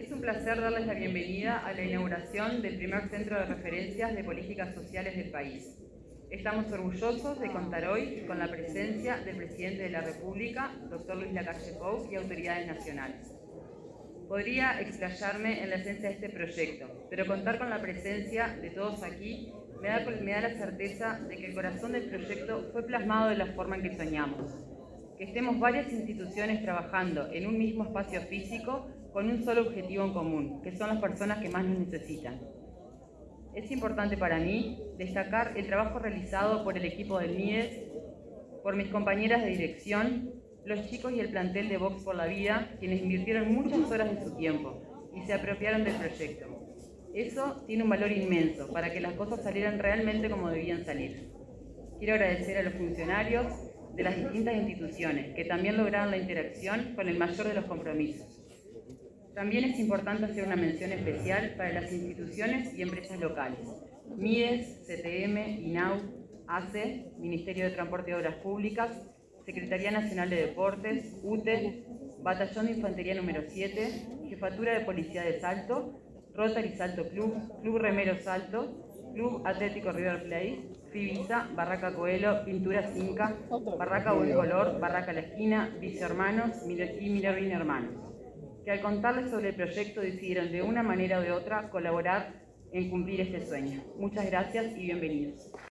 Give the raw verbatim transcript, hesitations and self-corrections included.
Es un placer darles la bienvenida a la inauguración del primer centro de referencias de políticas sociales del país. Estamos orgullosos de contar hoy con la presencia del presidente de la República, doctor Luis Lacalle Pou, y autoridades nacionales. Podría explayarme en la esencia de este proyecto, pero contar con la presencia de todos aquí me da, me da la certeza de que el corazón del proyecto fue plasmado de la forma en que soñamos. Que estemos varias instituciones trabajando en un mismo espacio físico con un solo objetivo en común, que son las personas que más nos necesitan. Es importante para mí destacar el trabajo realizado por el equipo del M I D E S, por mis compañeras de dirección, los chicos y el plantel de Vox por la Vida, quienes invirtieron muchas horas de su tiempo y se apropiaron del proyecto. Eso tiene un valor inmenso para que las cosas salieran realmente como debían salir. Quiero agradecer a los funcionarios de las distintas instituciones que también lograron la interacción con el mayor de los compromisos. También es importante hacer una mención especial para las instituciones y empresas locales: M I D E S, C T M, I N A U, A C E, Ministerio de Transporte y Obras Públicas, Secretaría Nacional de Deportes, U T E, Batallón de Infantería número siete, Jefatura de Policía de Salto, Rotary Salto Club, Club Remero Salto, Club Atlético River Plate, Fibisa, Barraca Coelho, Pintura Cinca, Barraca Buen Color, Barraca La Esquina, Vice Hermanos y Minervin Hermanos, que al contarles sobre el proyecto decidieron de una manera o de otra colaborar en cumplir este sueño. Muchas gracias y bienvenidos.